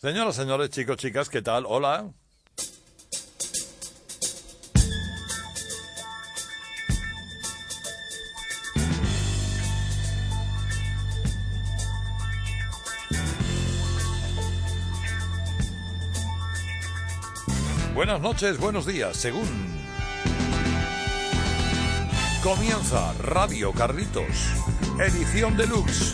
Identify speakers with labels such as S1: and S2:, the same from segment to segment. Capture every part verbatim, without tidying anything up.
S1: Señoras, señores, chicos, chicas, ¿qué tal? Hola. Buenas noches, buenos días, según comienza Radio Carlitos, edición deluxe.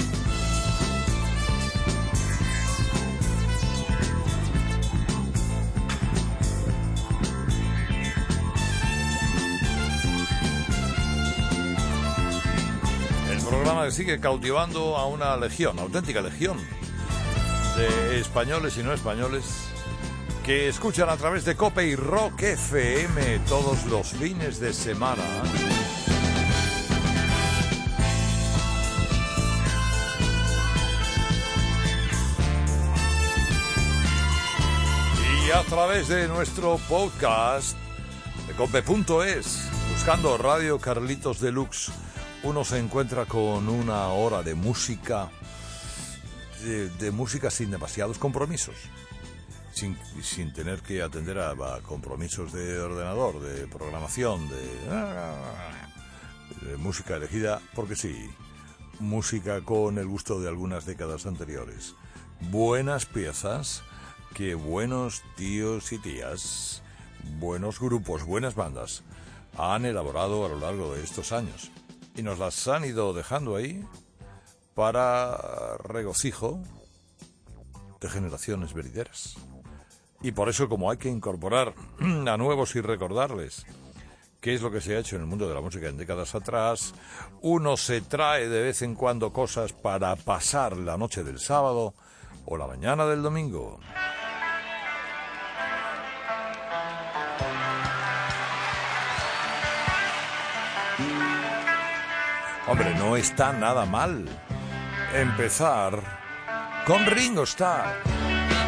S1: El programa que sigue cautivando a una legión, auténtica legión de españoles y no españoles que escuchan a través de COPE y Rock F M todos los fines de semana. Y a través de nuestro podcast de cope punto es, buscando Radio Carlitos Deluxe, uno se encuentra con una hora de música, de, de música sin demasiados compromisos. Sin, sin tener que atender a, a compromisos de ordenador, de programación, de, de música elegida, porque sí, música con el gusto de algunas décadas anteriores. Buenas piezas, que buenos tíos y tías, buenos grupos, buenas bandas han elaborado a lo largo de estos años. Y nos las han ido dejando ahí para regocijo de generaciones venideras. Y por eso, como hay que incorporar a nuevos y recordarles qué es lo que se ha hecho en el mundo de la música en décadas atrás, uno se trae de vez en cuando cosas para pasar la noche del sábado o la mañana del domingo. Hombre, no está nada mal empezar con Ringo Starr.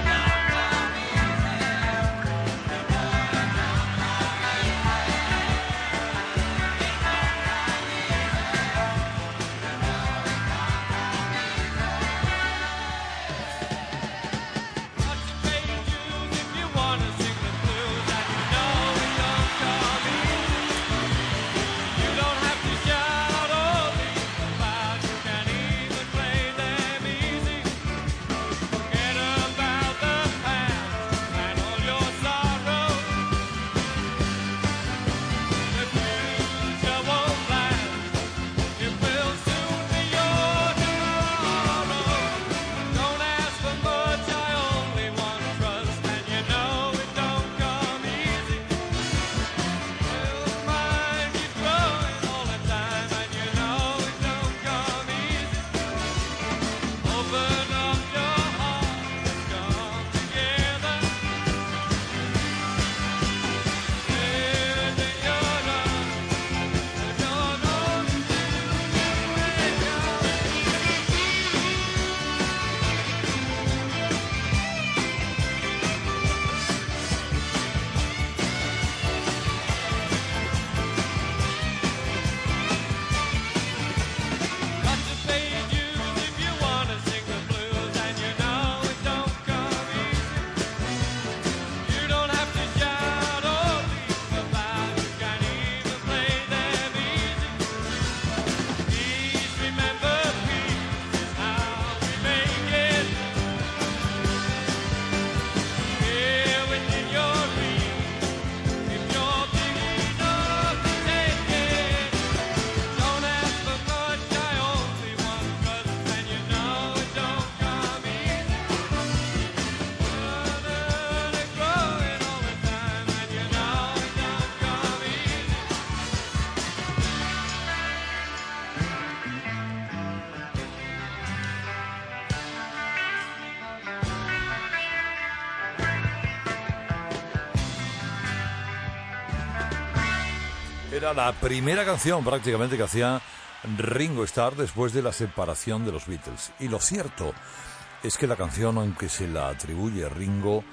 S1: Era la primera canción prácticamente que hacía Ringo Starr después de la separación de los Beatles. Y lo cierto es que la canción, aunque se la atribuye a Ringo,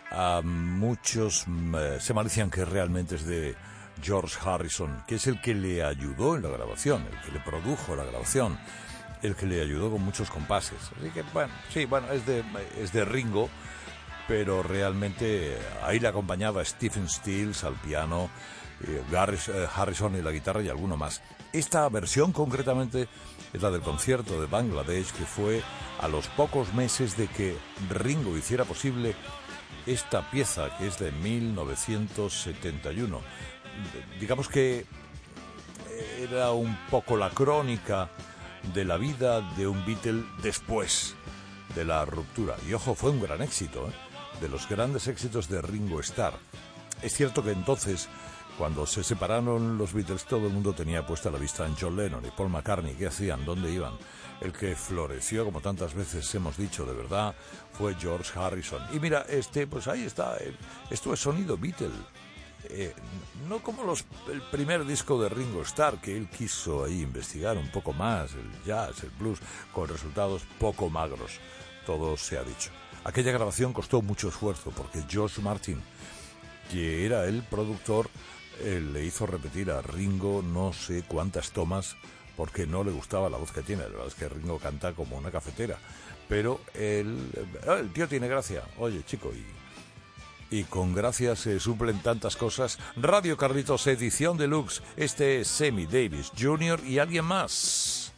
S1: a muchos eh, se malician que realmente es de George Harrison, que es el que le ayudó en la grabación, el que le produjo la grabación, el que le ayudó con muchos compases. Así que, bueno, sí, bueno, es de, es de Ringo, pero realmente ahí le acompañaba Stephen Stills al piano, eh, Garris, eh, Harrison y la guitarra y alguno más. Esta versión concretamente es la del concierto de Bangladesh, que fue a los pocos meses de que Ringo hiciera posible esta pieza, que es de mil novecientos setenta y uno. Digamos que era un poco la crónica de la vida de un Beatle después de la ruptura. Y ojo, fue un gran éxito, ¿eh? De los grandes éxitos de Ringo Starr. Es cierto que entonces, cuando se separaron los Beatles, todo el mundo tenía puesta la vista en John Lennon y Paul McCartney. ¿Qué hacían? ¿Dónde iban? El que floreció, como tantas veces hemos dicho, de verdad, fue George Harrison. Y mira, este, pues ahí está, eh, esto es sonido Beatle. Eh, no como los, el primer disco de Ringo Starr, que él quiso ahí investigar un poco más el jazz, el blues, con resultados poco magros, todo se ha dicho. Aquella grabación costó mucho esfuerzo porque George Martin, que era el productor, eh, le hizo repetir a Ringo no sé cuántas tomas porque no le gustaba la voz que tiene. La verdad es que Ringo canta como una cafetera, pero él, el tío tiene gracia. Oye, chico, y Y con gracia se suplen tantas cosas. Radio Carlitos, edición deluxe. Este es Sammy Davis junior y alguien más.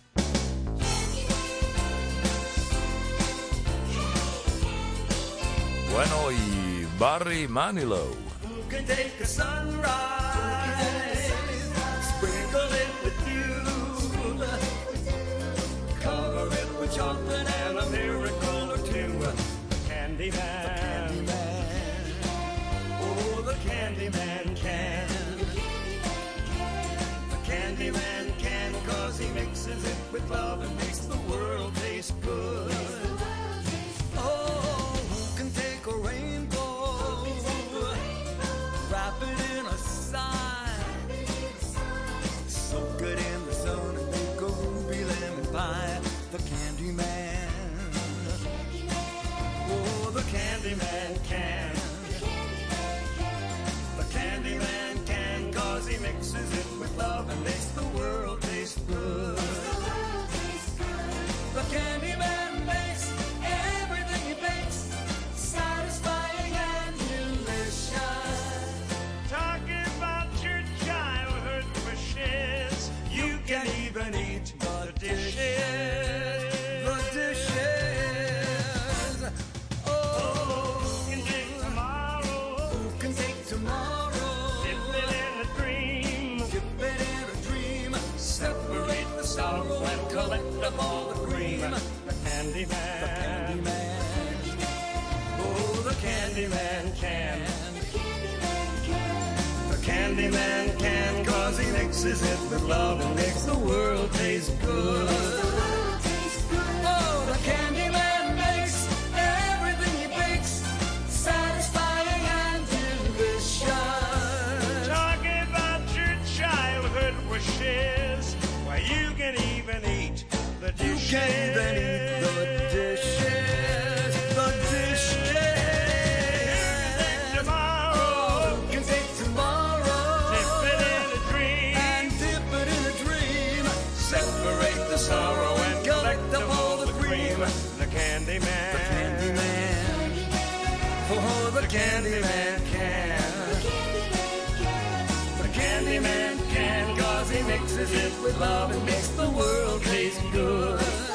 S1: Bueno, y Barry Manilow.
S2: Who can take a sunrise, sprinkle it with dew, cover it with chocolate and a miracle or two. The Candyman. Candyman can, the Candyman can, cause he mixes it with love and makes the world taste good. Oh, who can take a rainbow, wrap it in a sign, soak it in the sun and make a ruby lemon pie. The Candyman, oh, the Candyman can. Candyman can, cause he mixes it with love and makes the world taste good. The Candyman makes everything he bakes satisfying and delicious. Talking about your childhood wishes, you can even eat the dishes. The dishes. Oh, who can take tomorrow? Who can take tomorrow? Sorrow and collect up all the cream. The Candyman, the Candyman, oh, the Candyman can. The Candyman can, cause he mixes it with love and makes the world taste good. Oh, the Candyman makes everything he bakes satisfying and delicious. Talking about your childhood wishes, you can even eat the dishes. You can even eat the dishes. The dishes. Take tomorrow. You can take tomorrow. Dip it in a dream. And dip it in a dream. Separate the sorrow and collect up all the cream. The Candyman. The Candyman. Oh, the Candyman can. The Candyman can, cause he mixes it with love and makes the world taste good.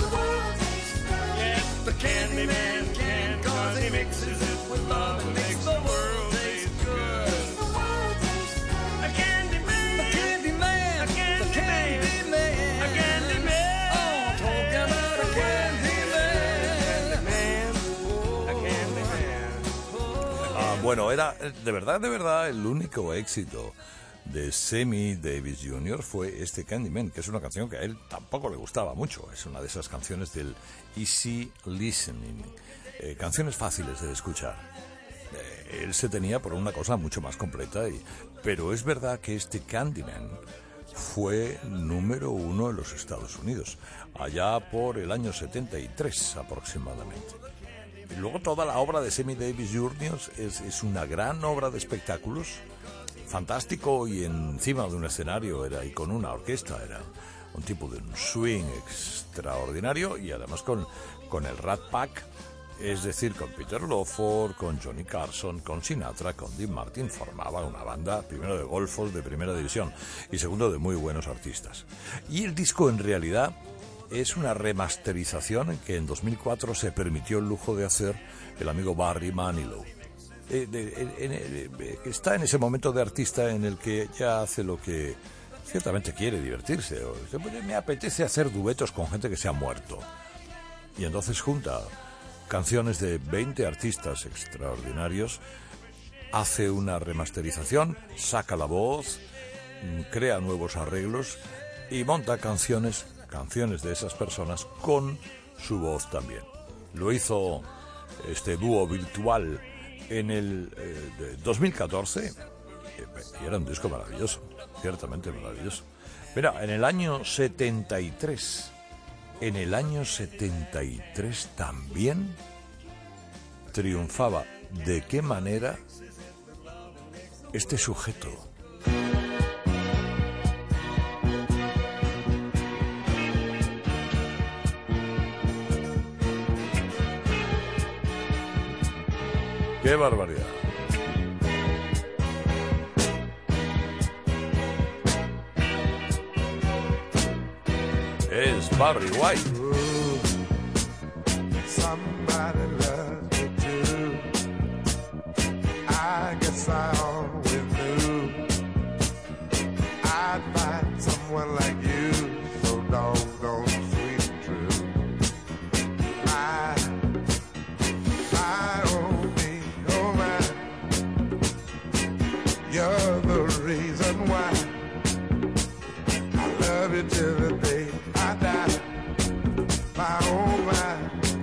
S2: Yes, the Candyman can, cause he mixes it with love and makes the world taste good. A Candyman, a Candyman, a Candyman, a Candyman. Oh, talking about a Candyman, a Candyman.
S1: Ah, bueno, era de verdad, de verdad el único éxito de Sammy Davis junior fue este Candyman, que es una canción que a él tampoco le gustaba mucho. Es una de esas canciones del easy listening, eh, canciones fáciles de escuchar. Eh, él se tenía por una cosa mucho más completa, y, pero es verdad que este Candyman fue número uno en los Estados Unidos, allá por el año setenta y tres aproximadamente. Y luego toda la obra de Sammy Davis junior es, es una gran obra de espectáculos, fantástico, y encima de un escenario era y con una orquesta era un tipo de un swing extraordinario, y además con, con el Rat Pack Es decir, con Peter Lawford, con Johnny Carson, con Sinatra, con Dean Martin, formaba una banda, primero de golfos de primera división y segundo de muy buenos artistas. Y el disco en realidad es una remasterización que en dos mil cuatro se permitió el lujo de hacer el amigo Barry Manilow. Eh, de, en, en, está en ese momento de artista en el que ya hace lo que ciertamente quiere, divertirse. O, me apetece hacer duetos con gente que se ha muerto. Y entonces junta canciones de veinte artistas extraordinarios, hace una remasterización, saca la voz, crea nuevos arreglos y monta canciones, canciones de esas personas con su voz también. Lo hizo este dúo virtual en el eh, dos mil catorce y era un disco maravilloso, ciertamente maravilloso. Mira, en el año setenta y tres... En el año setenta y tres también triunfaba. ¿De qué manera? Este sujeto. ¡Qué barbaridad! Es Barry White.
S3: Ooh, somebody loves me too. I guess I always knew I'd find someone like you, so doggone sweet and true. My, my, oh me, oh my, you're the reason why I love you till the day I die. My oh my,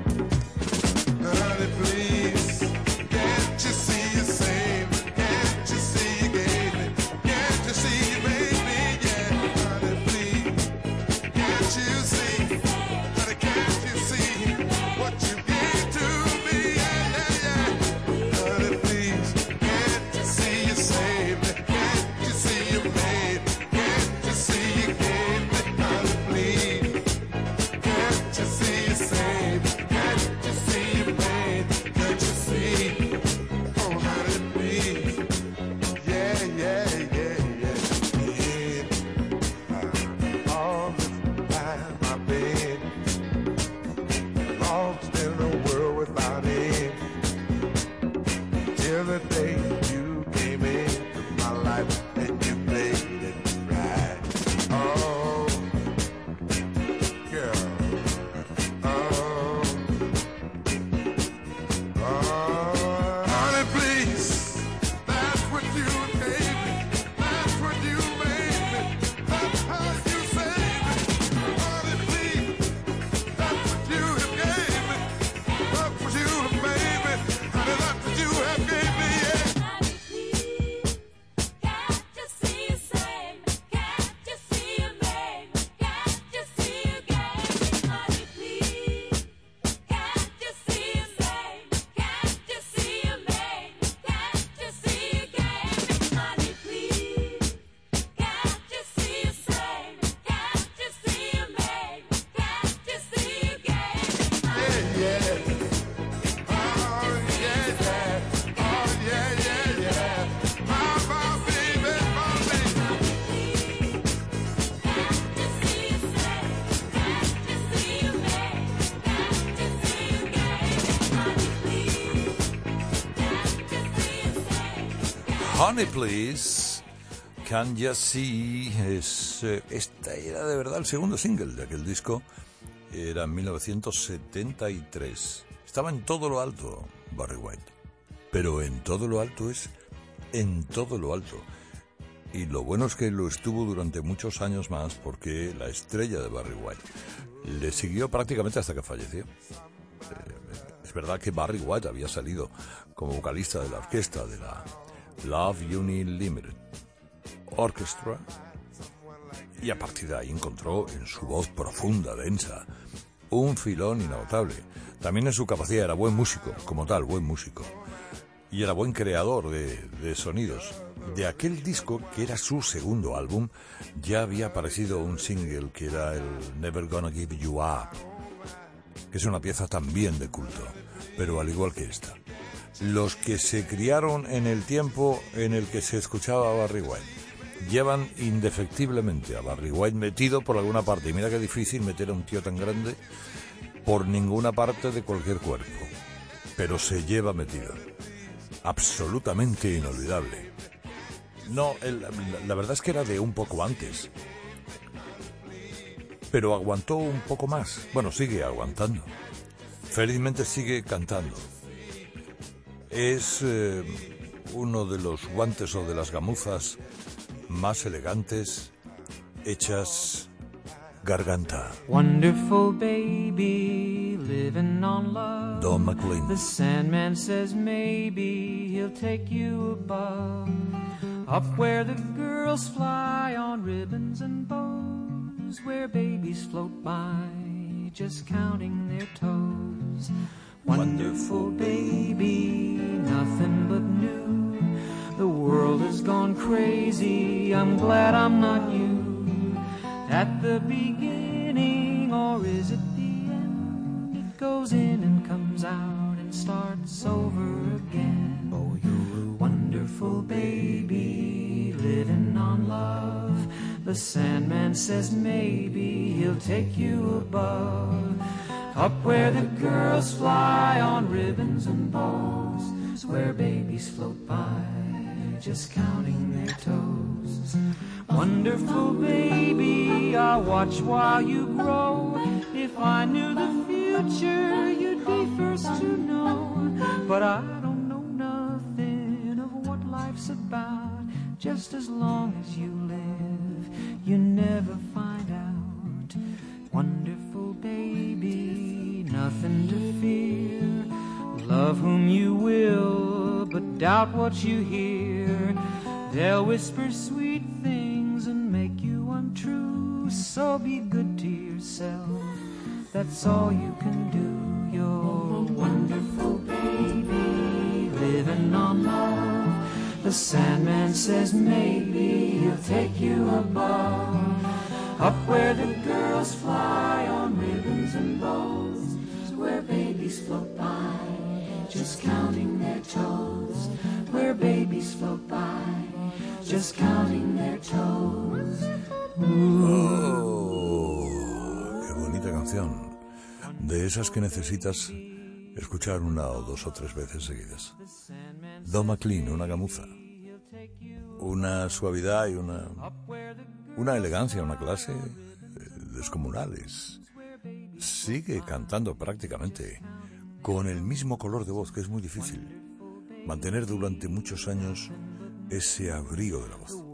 S3: honey please, can't you see you saved me? Can't you see you gave me? Can't you see you made me? Yeah, honey please, can't you see? Honey, can't you see what you gave to me? Yeah, yeah, yeah. Honey please, can't you see you saved me? Can't you see you made me? Can't you see you gave me? Honey please. Can't you see you saved? Can't you see you made? Can't you see? Oh, honey, please. Yeah, yeah, yeah, yeah. Yeah. All this time I've been lost in a world without end. Till the day you came into my life and you made it right. Oh, girl. Oh, oh, honey, please. That's what you gave me. That's what you made me. That's how you saved me. Honey, please. That's what you have gave me. That's what you have made me. Honey, that's what you have gave me. Yeah.
S4: Honey, please, can't you see you saved me? Can't you see you made me? Can't you see you gave me? Honey, please, can't you see you saved me? Can't you see you made me? Can't you see you gave me? Honey, please, can't you see you saved me? Can't you see you made me? Can't you see you gave me?
S3: Yeah, yeah. Oh, yeah, yeah. Oh, yeah, yeah, yeah. My, my baby, my baby.
S4: Can't you see you saved me? Can't you see you made me? Can't you see you gave me? Honey, please, can't you see you saved me?
S1: Honey, please. Can you see? Es, eh, esta era de verdad el segundo single de aquel disco. Era en mil novecientos setenta y tres. Estaba en todo lo alto Barry White. Pero en todo lo alto es en todo lo alto. Y lo bueno es que lo estuvo durante muchos años más, porque la estrella de Barry White le siguió prácticamente hasta que falleció. Eh, es verdad que Barry White había salido como vocalista de la orquesta de la Love Unlimited Orchestra, y a partir de ahí encontró en su voz profunda, densa, un filón inagotable. También en su capacidad, era buen músico, como tal, buen músico. Y era buen creador de, de sonidos. De aquel disco, que era su segundo álbum, ya había aparecido un single que era el Never Gonna Give You Up, que es una pieza también de culto. pero al igual que esta. Los que se criaron en el tiempo en el que se escuchaba a Barry White llevan indefectiblemente a Barry White metido por alguna parte. Y mira qué difícil meter a un tío tan grande por ninguna parte de cualquier cuerpo. Pero se lleva metido. Absolutamente inolvidable. No, el, la, la verdad es que era de un poco antes. Pero aguantó un poco más. Bueno, sigue aguantando. Felizmente sigue cantando. Es eh, uno de los guantes o de las gamuzas más elegantes hechas garganta.
S5: Wonderful baby, living on love.
S1: Don McLean.
S5: The Sandman says maybe he'll take you above, up where the girls fly on ribbons and bows, where babies float by, just counting their toes. Wonderful baby, nothing but new. The world has gone crazy, I'm glad I'm not you. At the beginning, or is it the end? It goes in and comes out and starts over again. Oh, you're a wonderful baby, living on love. The Sandman says maybe he'll take you above, up where the girls fly on ribbons and bows, where babies float by, just counting their toes. Wonderful baby, I watch while you grow. If I knew the future, you'd be first to know. But I don't know nothing of what life's about. Just as long as you live, you never find out. Wonderful baby, nothing to fear. Love whom you will, but doubt what you hear. They'll whisper sweet things and make you untrue. So be good to yourself, that's all you can do. You're a wonderful baby, living on love. The Sandman says maybe he'll take you above, up where the girls fly on ribbons and bows, where babies float by, just counting their toes. Where babies float by, just counting their toes.
S1: Oh, qué bonita canción. De esas que necesitas escuchar una o dos o tres veces seguidas. Don McLean, una gamuza. Una suavidad y una, una elegancia, una clase descomunales. Sigue cantando prácticamente con el mismo color de voz, que es muy difícil mantener durante muchos años ese abrigo de la voz.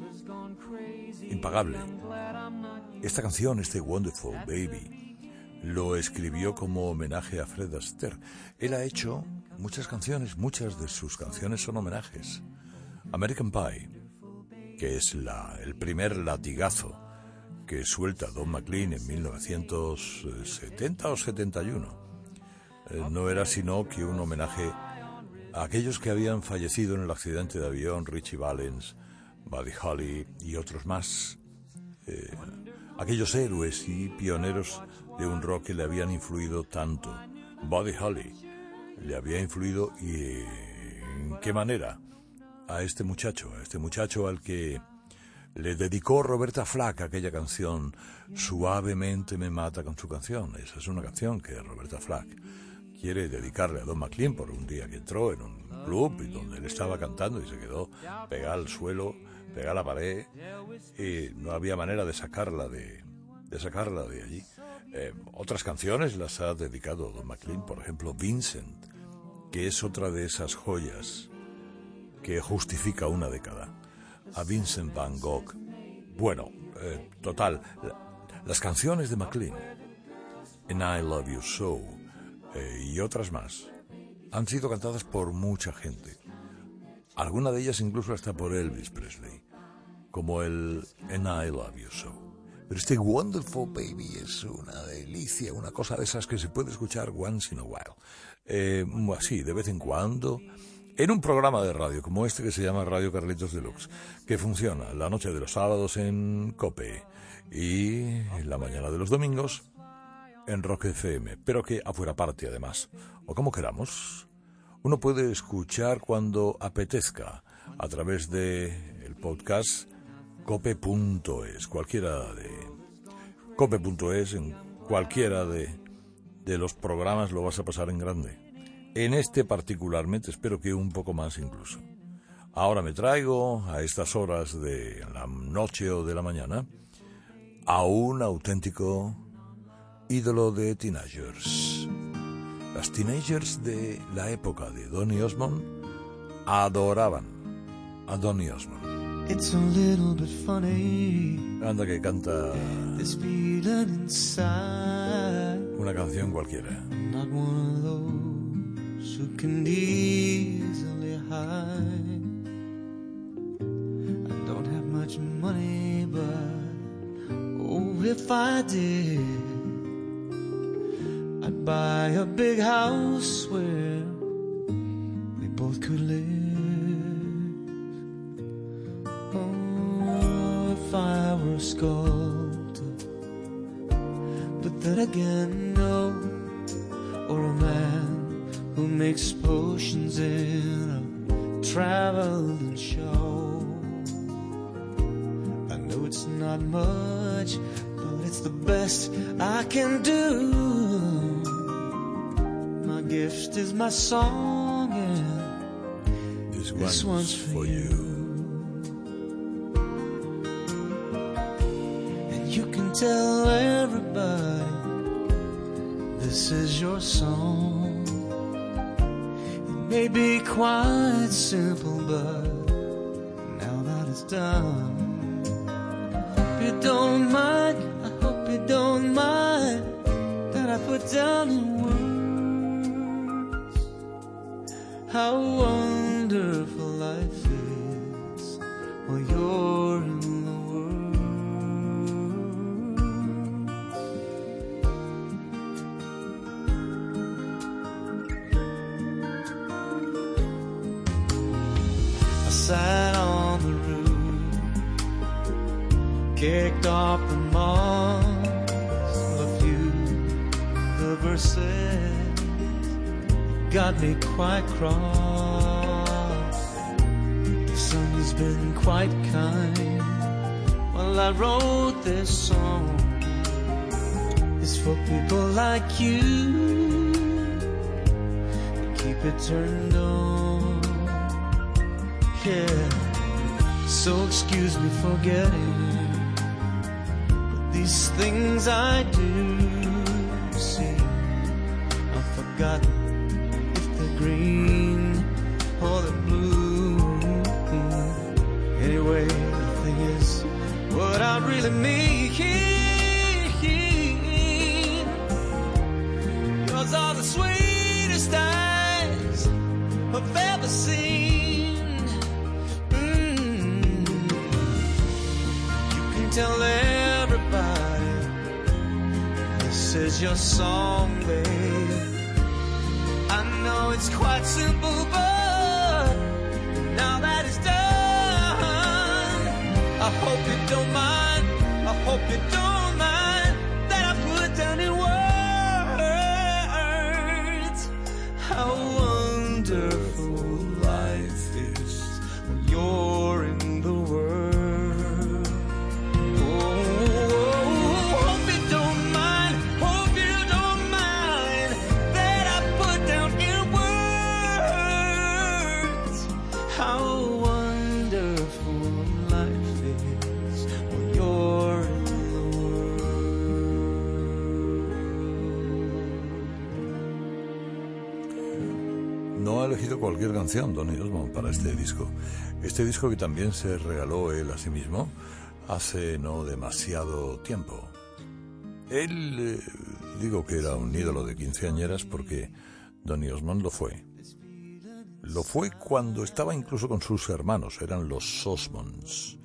S1: Impagable. Esta canción, este Wonderful Baby, lo escribió como homenaje a Fred Astaire. Él ha hecho muchas canciones, muchas de sus canciones son homenajes. American Pie, que es la, el primer latigazo que suelta Don McLean en mil novecientos setenta o setenta y uno, eh, no era sino que un homenaje a aquellos que habían fallecido en el accidente de avión, Richie Valens, Buddy Holly y otros más, eh, aquellos héroes y pioneros de un rock que le habían influido tanto. Buddy Holly le había influido, y eh, ¿en qué manera? A este muchacho, a este muchacho al que le dedicó Roberta Flack aquella canción, Suavemente me mata, con su canción. Esa es una canción que Roberta Flack quiere dedicarle a Don McLean por un día que entró en un club y donde él estaba cantando y se quedó pegada al suelo, pegada a la pared, y no había manera de sacarla de, de sacarla de allí. Eh, otras canciones las ha dedicado Don McLean, por ejemplo Vincent, que es otra de esas joyas que justifica una década. A Vincent Van Gogh. Bueno, eh, total, la, las canciones de McLean, And I Love You So, eh, y otras más, han sido cantadas por mucha gente. Alguna de ellas incluso hasta por Elvis Presley, como el And I Love You So. Pero este Wonderful Baby es una delicia, una cosa de esas que se puede escuchar once in a while. Eh, así, de vez en cuando, en un programa de radio como este que se llama Radio Carlitos Deluxe, que funciona la noche de los sábados en COPE y en la mañana de los domingos en Rock F M, pero que afuera parte además, o como queramos. Uno puede escuchar cuando apetezca a través de el podcast cope punto es, cualquiera de cope punto es, en cualquiera de, de los programas lo vas a pasar en grande. En este particularmente espero que un poco más incluso. Ahora me traigo a estas horas de la noche o de la mañana a un auténtico ídolo de teenagers. Las teenagers de la época de Donny Osmond adoraban a Donny Osmond.
S6: It's a little bit funny,
S1: Anda que canta
S6: this feeling inside.
S1: una canción cualquiera.
S6: I'm not one of those who can easily hide. I don't have much money, but oh, if I did, I'd buy a big house where we both could live. Oh, if I were a sculptor, but then again, no. Or a man who makes potions in a traveling show. I know it's not much, but it's the best I can do. My gift is my song, and
S1: This,
S6: this one's for you. And you can tell everybody this is your song. It may be quite simple, but now that it's done, hope you don't mind, I hope you don't mind that I put down in words how wonderful life is while you're in the world. I sat on the roof, kicked off the moss, a few the verses got me quite cross. The sun's been quite kind while I wrote this song. It's for people like you to keep it turned on. Yeah, so excuse me for getting, but these things I do see, I've forgotten green or the blue. Anyway, the thing is, what I really mean, yours are the sweetest eyes I've ever seen. Mm. You can tell everybody this is your song, babe. I know it's quite simple, but now that it's done, I hope you don't mind, I hope you don't mind that I put down in words how wonderful life is when you're in the world. Oh, hope you don't mind, hope you don't mind that I put down in words how wonderful life is when you're in the world.
S1: No ha elegido cualquier canción Donny Osmond para este disco. Este disco que también se regaló él a sí mismo hace no demasiado tiempo. Él, eh, digo que era un ídolo de quinceañeras porque Donny Osmond lo fue. Lo fue cuando estaba incluso con sus hermanos, eran los Osmonds.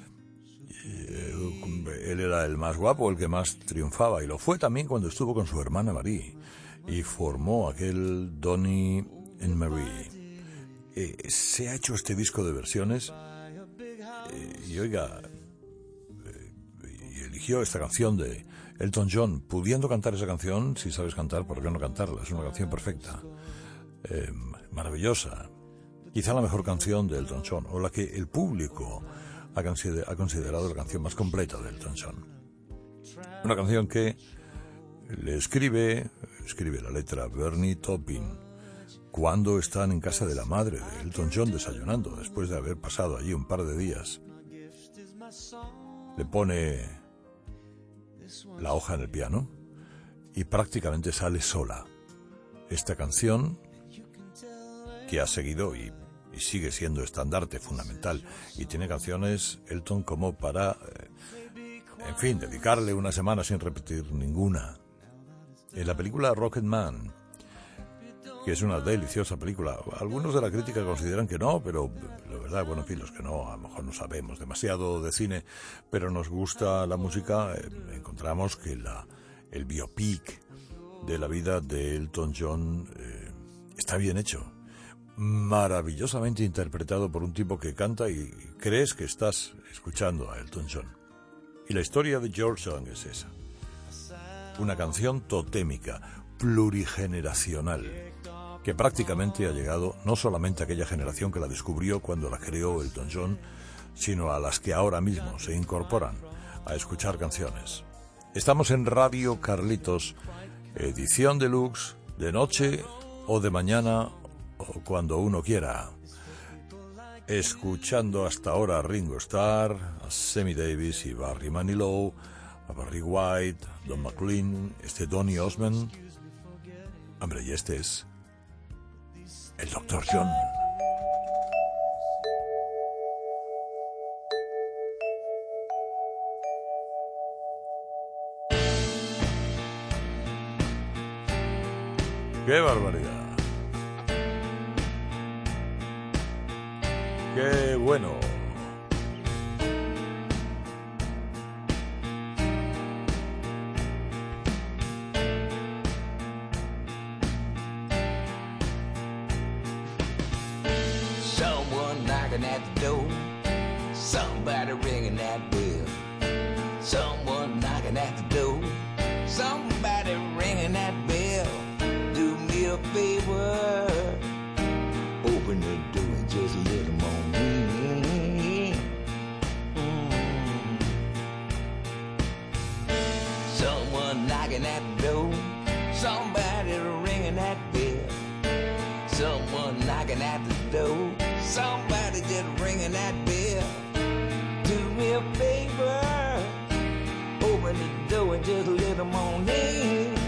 S1: Eh, él era el más guapo, el que más triunfaba, y lo fue también cuando estuvo con su hermana Marie y formó aquel Donny and Marie. Eh, se ha hecho este disco de versiones eh, y oiga, eh, y eligió esta canción de Elton John, pudiendo cantar esa canción, si sabes cantar, ¿por qué no cantarla? Es una canción perfecta, eh, maravillosa. Quizá la mejor canción de Elton John, o la que el público ha, consider- ha considerado la canción más completa de Elton John. Una canción que le escribe, escribe la letra Bernie Taupin, cuando están en casa de la madre de Elton John desayunando, después de haber pasado allí un par de días. Le pone la hoja en el piano y prácticamente sale sola esta canción que ha seguido y, y sigue siendo estandarte fundamental, y tiene canciones Elton como para, eh, en fin, dedicarle una semana sin repetir ninguna. En la película Rocketman, que es una deliciosa película, algunos de la crítica consideran que no, pero la verdad, bueno, en fin, los que no, a lo mejor no sabemos demasiado de cine, pero nos gusta la música, eh, encontramos que la, el biopic de la vida de Elton John eh, está bien hecho, maravillosamente interpretado por un tipo que canta y crees que estás escuchando a Elton John. Y la historia de George Young es esa, una canción totémica, plurigeneracional, que prácticamente ha llegado no solamente a aquella generación que la descubrió cuando la creó Elton John, sino a las que ahora mismo se incorporan a escuchar canciones. Estamos en Radio Carlitos, edición deluxe, de noche o de mañana o cuando uno quiera. Escuchando hasta ahora a Ringo Starr, a Sammy Davis y Barry Manilow, a Barry White, Don McLean, este Donny Osmond. Hombre, y este es el doctor John. ¡Qué barbaridad! ¡Qué bueno!
S7: Someone knocking at the door, somebody ringing that bell. Someone knocking at the door, somebody ringing that bell. Do me a favor, open the door and just let them on in. Mm. Someone knocking at the door, somebody ringing that bell. Someone knocking at the door, somebody just ringing that bell. Do me a favor, open the door and just let them on in.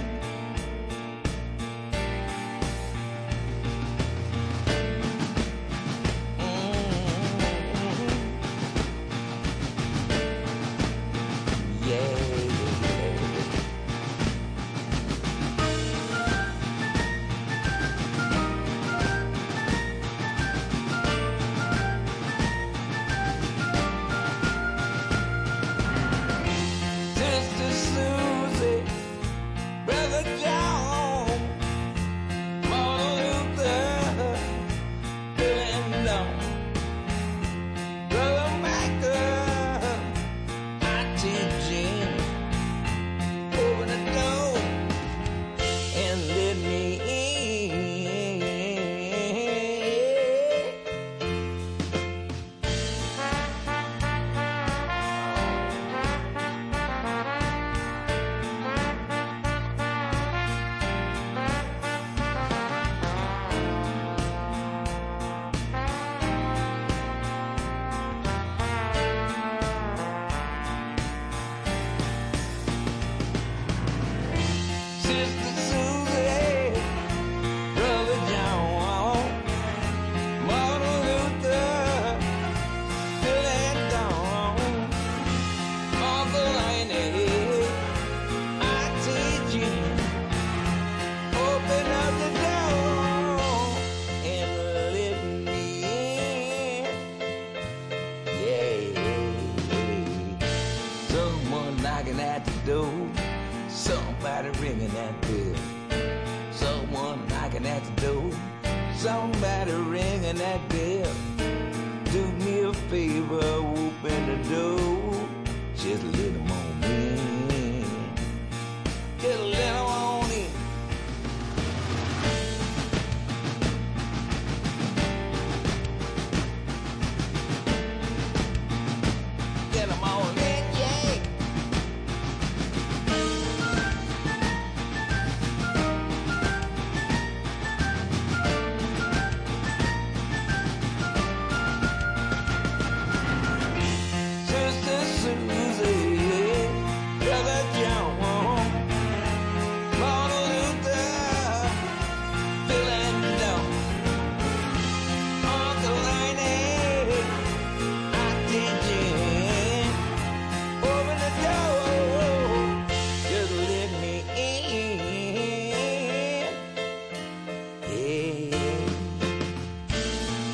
S7: Mm-hmm. Yeah. Sister Susie,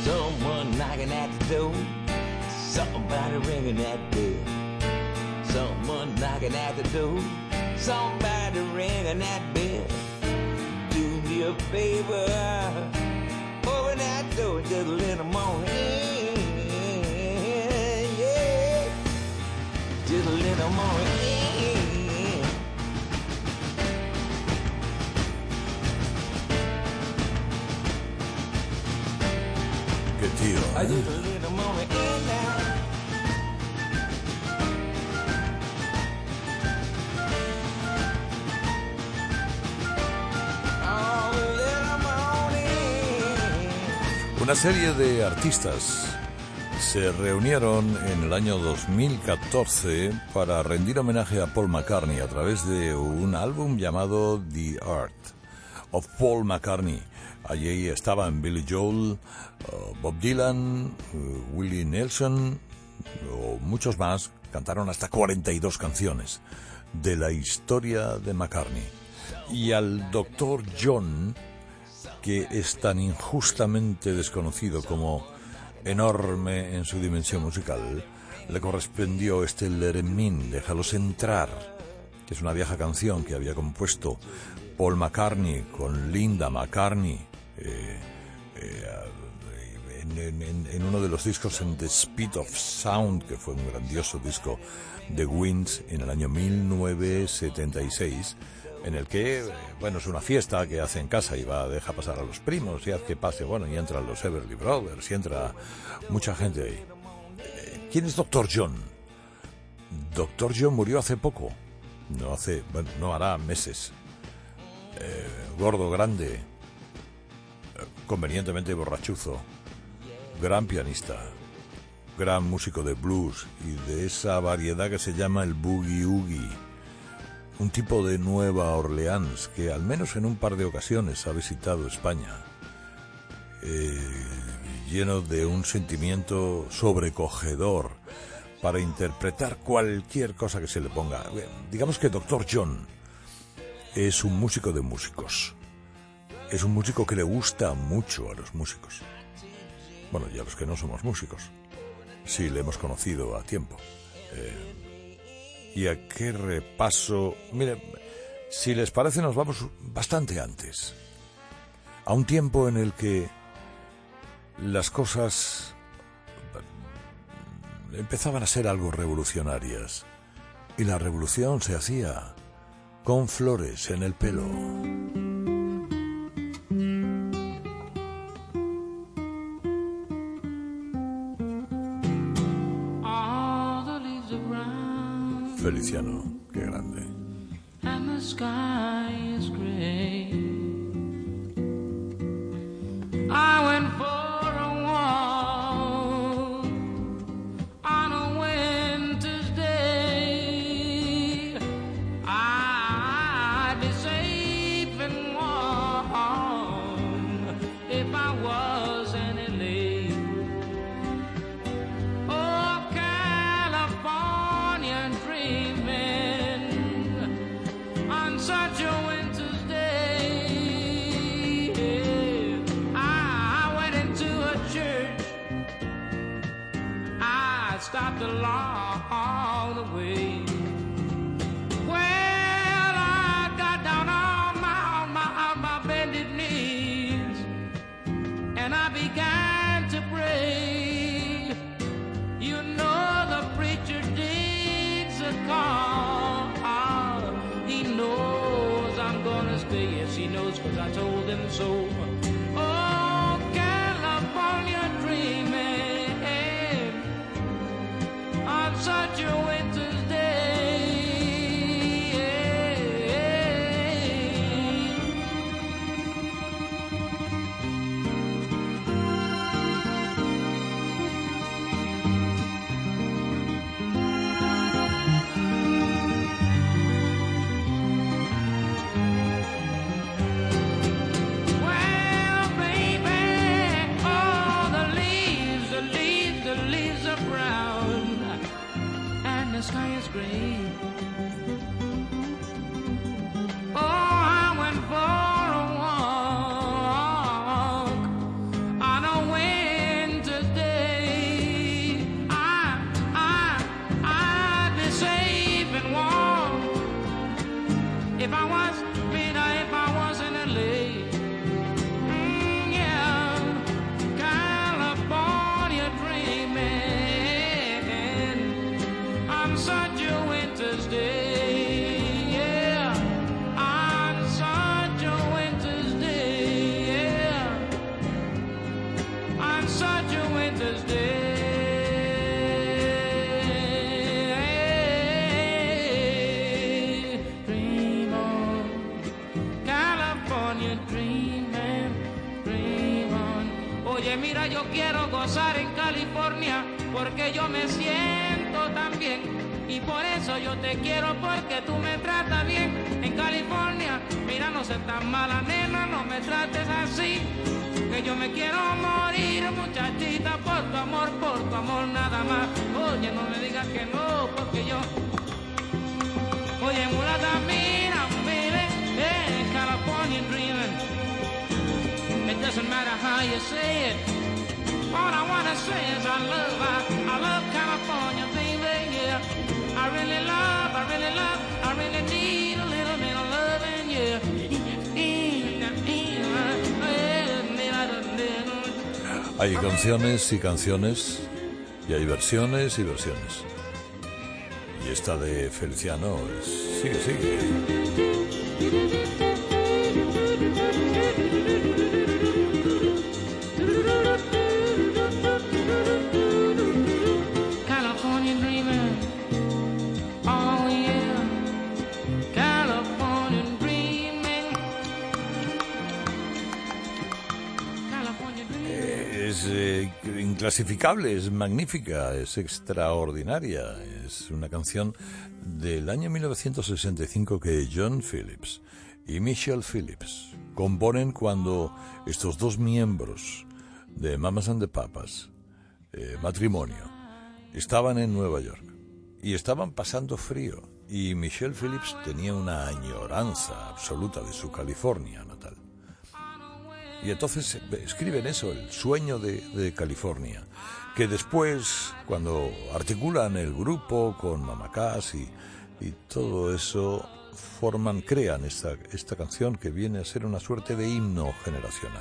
S7: Someone knocking at the door. Somebody ringing that bell. Someone knocking at the door. Somebody ringing that bell. Do me a favor. Open that door just a little more. Yeah. Just a little more. Yeah.
S1: Qué tío, ¿eh?
S7: Just a little more. Yeah.
S1: Una serie de artistas se reunieron en el año dos mil catorce para rendir homenaje a Paul McCartney a través de un álbum llamado The Art of Paul McCartney. Allí estaban Billy Joel, uh, Bob Dylan, uh, Willie Nelson o muchos más. Cantaron hasta cuarenta y dos canciones de la historia de McCartney. Y al doctor John, que es tan injustamente desconocido como enorme en su dimensión musical, le correspondió este Let 'Em In, Déjalos Entrar, que es una vieja canción que había compuesto Paul McCartney con Linda McCartney eh, eh, en, en, en uno de los discos en The Speed of Sound, que fue un grandioso disco de Wings en el año mil novecientos setenta y seis, en el que, bueno, es una fiesta que hace en casa y va a dejar pasar a los primos y haz que pase, bueno, y entran los Everly Brothers y entra mucha gente ahí. ¿Quién es doctor John? doctor John murió hace poco, no hace, bueno, no hará meses. Eh, gordo, grande, convenientemente borrachuzo, gran pianista, gran músico de blues y de esa variedad que se llama el boogie woogie. Un tipo de Nueva Orleans que al menos en un par de ocasiones ha visitado España, eh, lleno de un sentimiento sobrecogedor para interpretar cualquier cosa que se le ponga. Digamos que doctor John es un músico de músicos, es un músico que le gusta mucho a los músicos. Bueno, y a los que no somos músicos, sí le hemos conocido a tiempo. Eh, Y a qué repaso. Mire, si les parece nos vamos bastante antes, a un tiempo en el que las cosas empezaban a ser algo revolucionarias y la revolución se hacía con flores en el pelo. Feliciano, qué grande.
S5: And the sky is gray. I went for a walk on a winter's day. I'd be safe and warm if I was in L A. Oh, California dreaming on such a winter's day. I went into a church, I stopped along the way. Well, I got down on my, on my, on my bended knees, and I began to pray. You know the preacher digs a call. He knows I'm gonna stay. Yes, he knows, 'cause I told him so. Oh, California dreaming on such a winter's day. Well, on such a winter's day. Dream on, California dreaming, dream on. Oye, mira, yo quiero gozar en California porque yo me siento tan bien. Y por eso yo te quiero porque tú me tratas bien en California. Mira, no seas tan mala, nena, no me trates así. Que yo me quiero morir, muchachita, por tu amor, por tu amor nada más. Oye, no me digas que no, porque yo... Oye, mulata, mira, baby, eh, California dreaming. It doesn't matter how you say it. All I wanna say is I love, I, I love California, baby, yeah. I really love, I really love, I really need a little bit of loving, yeah.
S1: Hay canciones y canciones, y hay versiones y versiones. Y esta de Feliciano es... sigue, sigue.
S5: California dreaming, oh yeah, California dreaming, California dreaming.
S1: Es eh, inclasificable, es magnífica, es extraordinaria. Es una canción del año mil novecientos sesenta y cinco que John Phillips y Michelle Phillips componen cuando estos dos miembros de Mamas and the Papas, eh, matrimonio, estaban en Nueva York y estaban pasando frío, y Michelle Phillips tenía una añoranza absoluta de su California natal. Y entonces escriben eso, el sueño de, de California, que después, cuando articulan el grupo con Mama Cass y, y todo eso, forman, crean esta, esta canción que viene a ser una suerte de himno generacional.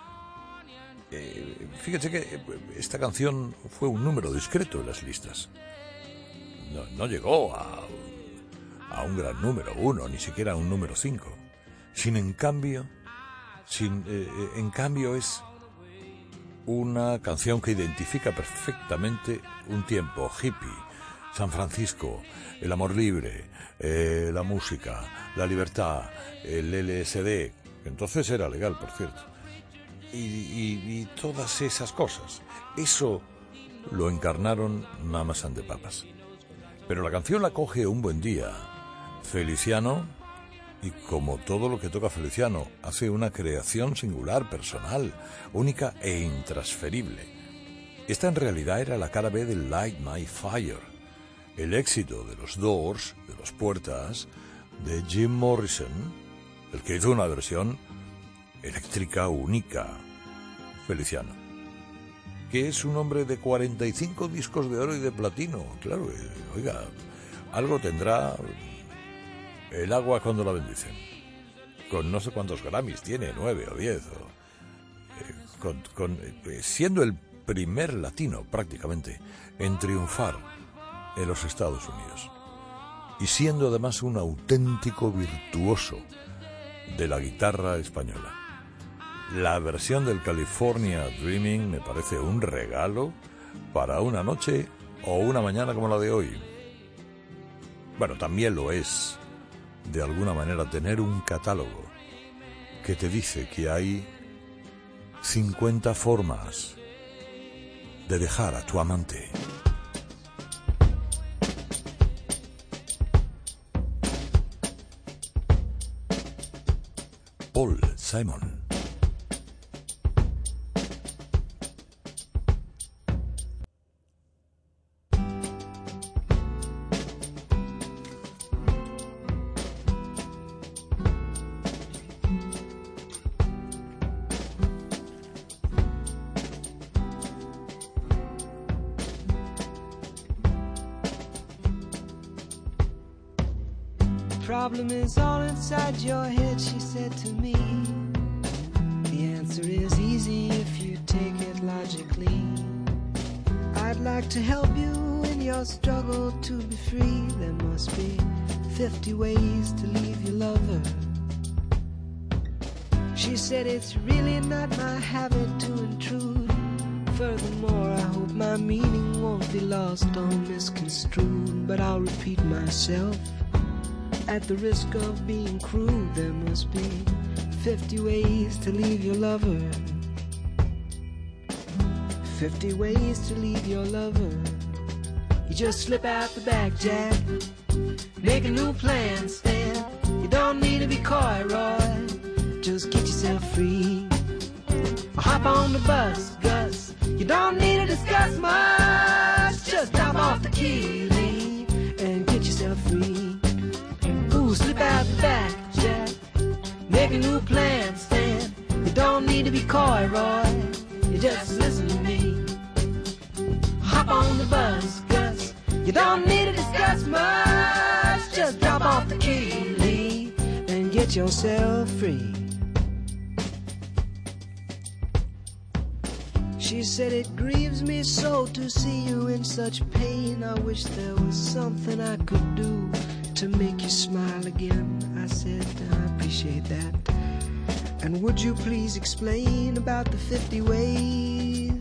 S1: Eh, fíjense que esta canción fue un número discreto en las listas. No, no llegó a, a un gran número uno, ni siquiera a un número cinco. Sin en cambio, sin, eh, en cambio es una canción que identifica perfectamente un tiempo hippie, San Francisco, el amor libre, eh, la música, la libertad, el L S D, que entonces era legal, por cierto. Y, y, y todas esas cosas. Eso lo encarnaron Mamas and the Papas. Pero la canción la coge un buen día Feliciano, y como todo lo que toca Feliciano, hace una creación singular, personal, única e intransferible. Esta en realidad era la cara B del Light My Fire, el éxito de los Doors, de los Puertas, de Jim Morrison, el que hizo una versión eléctrica única, Feliciano, que es un hombre de cuarenta y cinco discos de oro y de platino. Claro, eh, oiga, algo tendrá el agua cuando la bendicen. Con no sé cuántos Grammys tiene, nueve o diez, o, eh, con, con, eh, siendo el primer latino prácticamente en triunfar en los Estados Unidos, y siendo además un auténtico virtuoso de la guitarra española. La versión del California Dreaming me parece un regalo para una noche o una mañana como la de hoy. Bueno, también lo es, de alguna manera, tener un catálogo que te dice que hay cincuenta formas de dejar a tu amante. Paul Simon.
S8: Problem is all inside your head, she said to me. The answer is easy if you take it logically. I'd like to help you in your struggle to be free. There must be fifty ways to leave your lover. She said it's really not my habit to intrude. Furthermore, I hope my meaning won't be lost or misconstrued, but I'll repeat myself. At the risk of being crude, there must be fifty ways to leave your lover. Fifty ways to leave your lover. You just slip out the back, Jack. Make a new plan, Stan. You don't need to be coy, Roy. Just get yourself free. Or hop on the bus, Gus. You don't need to discuss much. Just drop off the key, leave, and get yourself free. Ooh, slip out the back, Jack. Make a new plan, Stan. You don't need to be coy, Roy. You just listen to me. Hop on the bus, Gus. You don't need to discuss much. Just drop off the key, leave, and get yourself free. She said, it grieves me so to see you in such pain. I wish there was something I could do to make you smile again. I said, I appreciate that. And would you please explain about the fifty ways?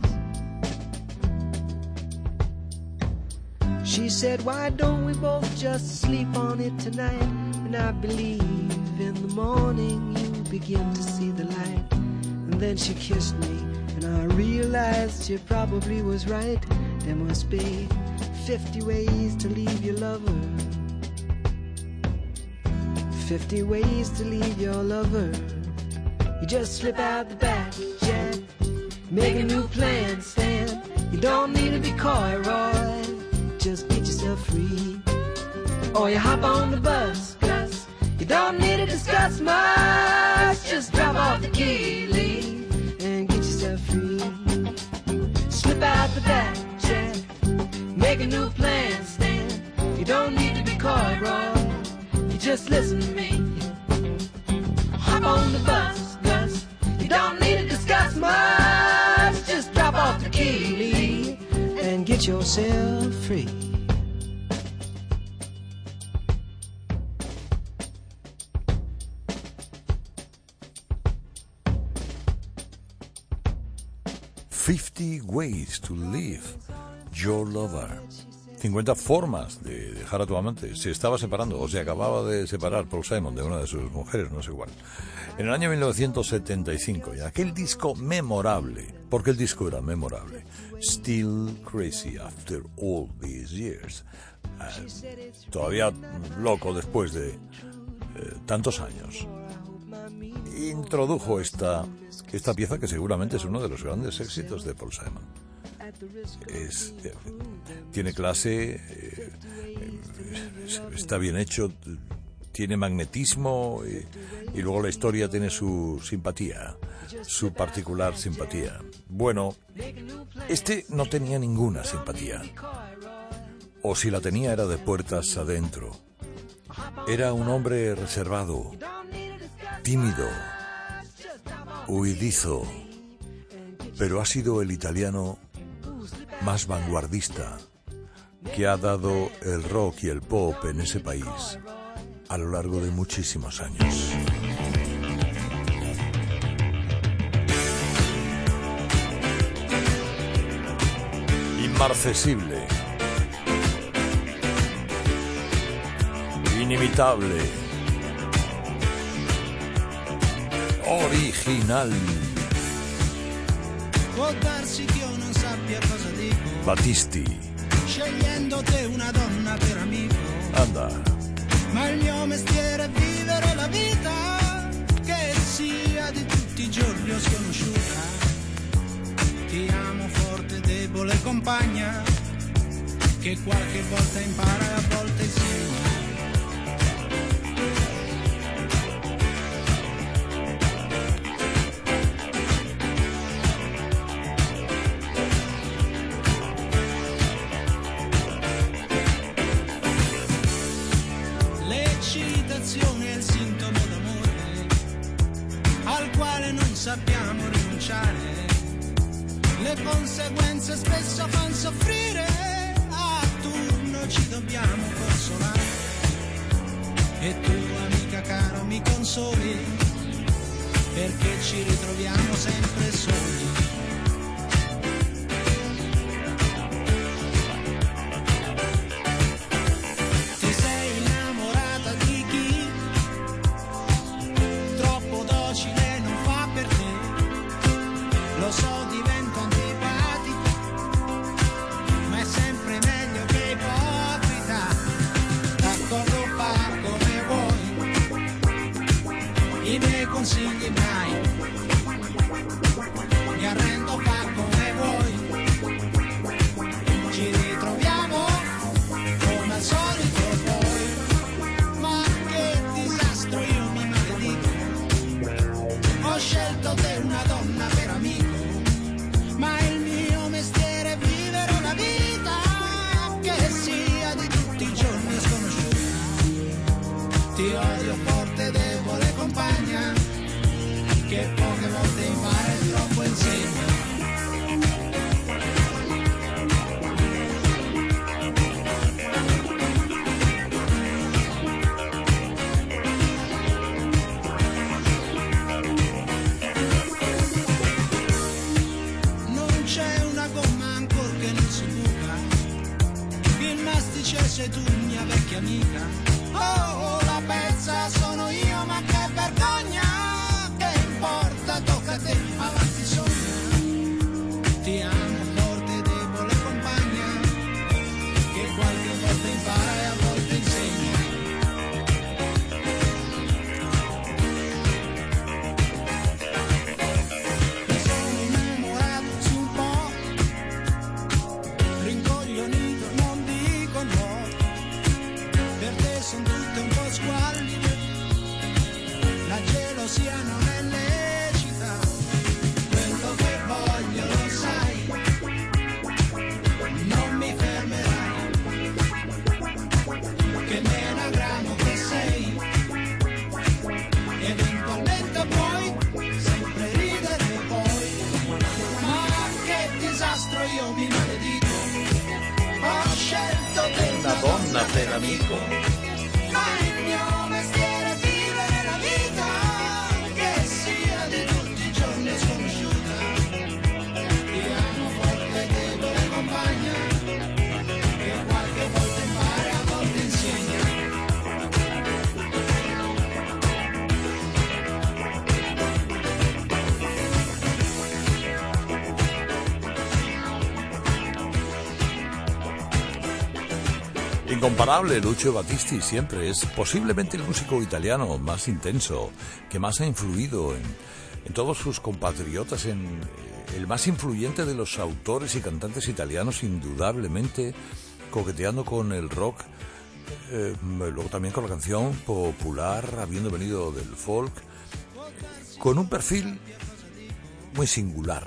S8: She said, why don't we both just sleep on it tonight? And I believe in the morning you begin to see the light. And then she kissed me, and I realized she probably was right. There must be fifty ways to leave your lover. Fifty ways to leave your lover. You just slip out the back, Jack. Make a new plan, Stan. You don't need to be coy, Roy. Just get yourself free. Or you hop on the bus, Gus. You don't need to discuss much. Just drop off the key, leave, and get yourself free. Slip out the back, Jack. Make a new plan, Stan. You don't need to be coy, Roy. You just listen to me. Hop on the bus, Gus. You don't need to discuss much. Just drop off the key, leave, and get yourself free.
S1: Fifty ways to leave your lover. cincuenta formas de dejar a tu amante. Se estaba separando o se acababa de separar Paul Simon de una de sus mujeres, no sé cuál. En el año mil novecientos setenta y cinco, y aquel disco memorable, porque el disco era memorable, Still Crazy After All These Years. Eh, todavía loco después de eh, tantos años. Introdujo esta, esta pieza que seguramente es uno de los grandes éxitos de Paul Simon. Es, eh, tiene clase, eh, eh, está bien hecho, tiene magnetismo y, y luego la historia tiene su simpatía, su particular simpatía. Bueno, este no tenía ninguna simpatía, o si la tenía era de puertas adentro. Era un hombre reservado, tímido, huidizo, pero ha sido el italiano más vanguardista que ha dado el rock y el pop en ese país a lo largo de muchísimos años. Inmarcesible, inimitable, original.
S9: Può darsi che io non sappia cosa dico,
S1: Battisti.
S9: scegliendo te una donna per amico.
S1: Anda.
S9: Ma il mio mestiere è vivere la vita, che sia di tutti i giorni o sconosciuta. Ti amo forte, debole compagna, che qualche volta impara e a volte insegna. L'eccitazione è il sintomo d'amore al quale non sappiamo rinunciare. Le conseguenze spesso fanno soffrire, a turno ci dobbiamo consolare. E tu, amica cara, mi consoli, perché ci ritroviamo sempre soli. sei tu mia vecchia amica. Oh, la pezza sono io, ma che vergogna, che importa, tocca a te, avanti sogna. Ti amo forte, debole compagna, che qualche volta impara e a volte insegna. Mi sono innamorato sì un po', rincoglionito, non dico no, per te son tutte un po' squallide, la gelosia non è lecita, quello che voglio lo sai, non mi fermerai, che menagramo che sei, eventualmente puoi sempre ridere poi, ma che disastro, io mi maledico, ho scelto te
S6: Una donna per amico.
S9: ma il mio mestiere è vivere la vita, che sia di tutti i giorni sconosciuta. Ti amo forte, debole compagna, che qualche volta impara, a volte insegna.
S1: Incomparable, Lucio Battisti siempre es posiblemente el músico italiano más intenso, que más ha influido en, en todos sus compatriotas, en eh, el más influyente de los autores y cantantes italianos, indudablemente coqueteando con el rock, eh, luego también con la canción popular, habiendo venido del folk, con un perfil muy singular.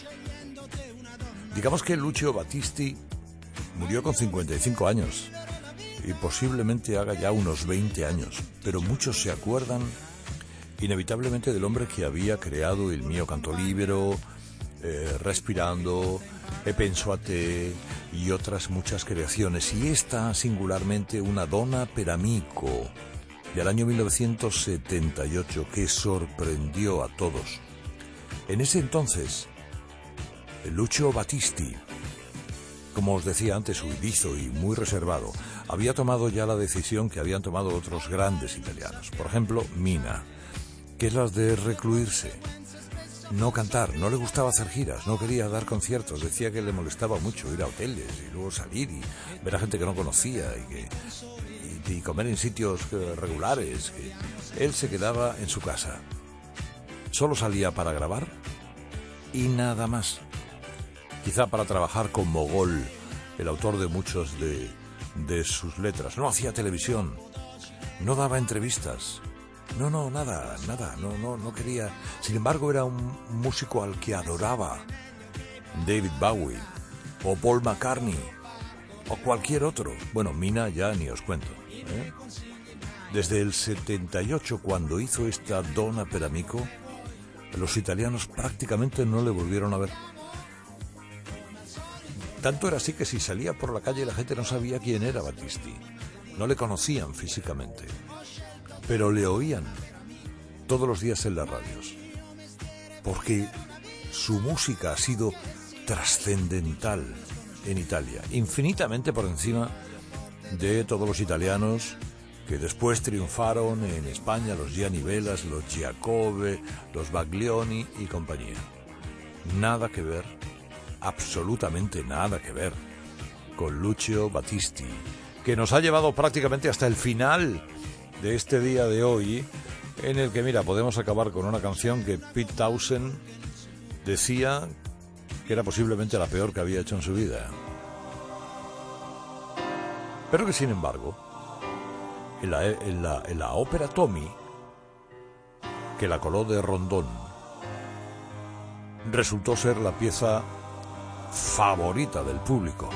S1: Digamos que Lucio Battisti murió con cincuenta y cinco años y posiblemente haga ya unos veinte años, pero muchos se acuerdan inevitablemente del hombre que había creado Il mio canto libero, eh, Respirando, E penso a te y otras muchas creaciones, y esta singularmente una Donna per amico del año mil novecientos setenta y ocho que sorprendió a todos. En ese entonces, Lucio Battisti, como os decía antes, huidizo y muy reservado, había tomado ya la decisión que habían tomado otros grandes italianos. Por ejemplo, Mina, que es la de recluirse, no cantar, no le gustaba hacer giras, no quería dar conciertos, decía que le molestaba mucho ir a hoteles y luego salir y ver a gente que no conocía y, que, y, y comer en sitios eh, regulares. Que él se quedaba en su casa, solo salía para grabar y nada más. Quizá para trabajar con Mogol, el autor de muchos de, de sus letras. No hacía televisión, no daba entrevistas, no, no, nada, nada, no, no, no quería. Sin embargo, era un músico al que adoraba David Bowie, o Paul McCartney, o cualquier otro. Bueno, Mina ya ni os cuento, ¿eh? Desde el setenta y ocho, cuando hizo esta Donna per amico, los italianos prácticamente no le volvieron a ver. Tanto era así que si salía por la calle la gente no sabía quién era Battisti. No le conocían físicamente, pero le oían todos los días en las radios. Porque su música ha sido trascendental en Italia, infinitamente por encima de todos los italianos que después triunfaron en España, los Gianni Velas, los Giacobbe, los Baglioni y compañía. Nada que ver, absolutamente nada que ver con Lucio Battisti, que nos ha llevado prácticamente hasta el final de este día de hoy, en el que, mira, podemos acabar con una canción que Pete Townshend decía que era posiblemente la peor que había hecho en su vida, pero que sin embargo en la, en la, en la ópera Tommy, que la coló de Rondón, resultó ser la pieza favorita del público.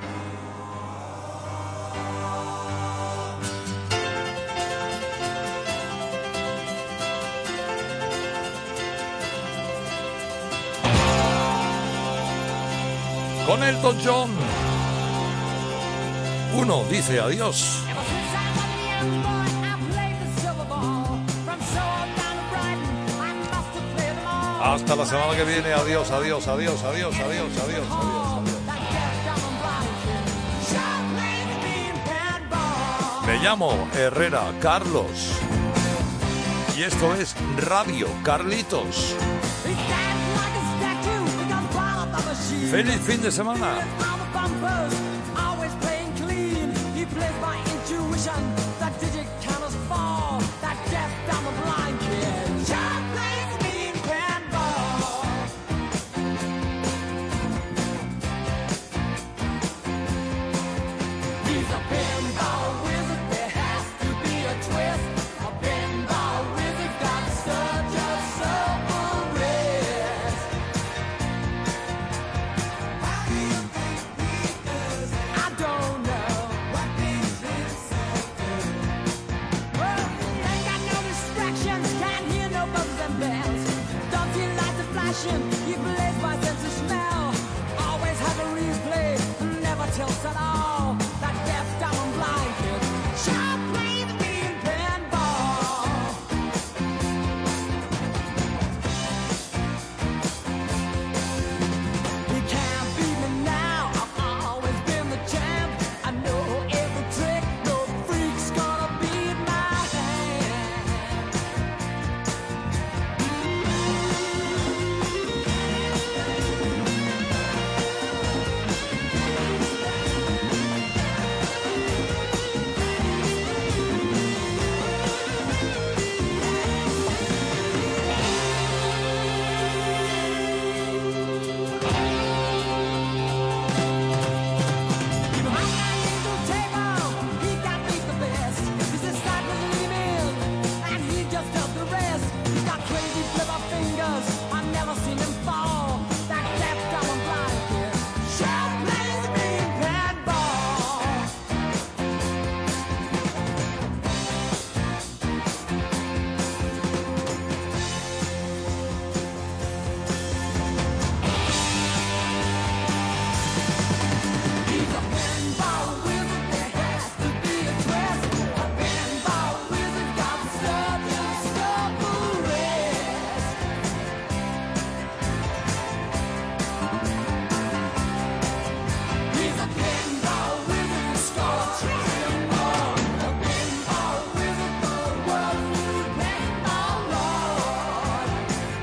S1: Con Elton John, uno dice adiós. Hasta la semana que viene. Adiós, adiós, adiós, adiós, adiós, adiós, adiós, adiós. Me llamo Herrera Carlos. Y esto es Radio Carlitos. ¡Feliz fin de semana!
S10: He plays by sense of smell. Always has a replay, never tells at all. That deaf, dumb, and blind kid sure plays me in pinball. He can't beat me now. I've always been the champ. I know every trick. No freak's gonna beat my hand.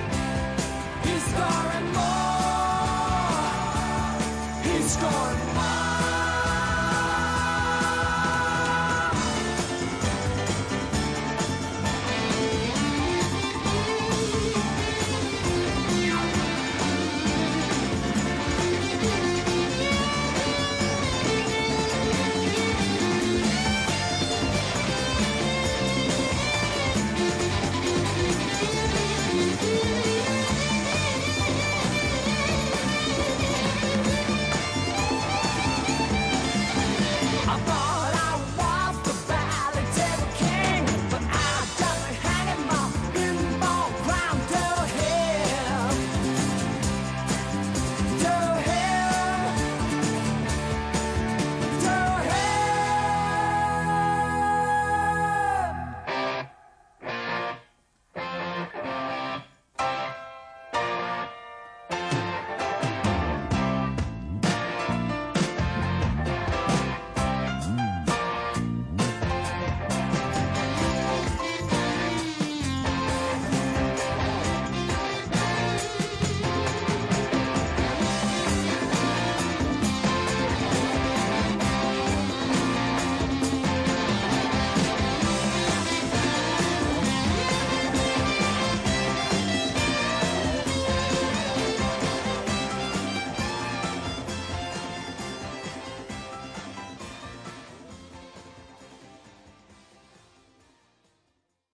S10: He's scoring more. He's scoring more.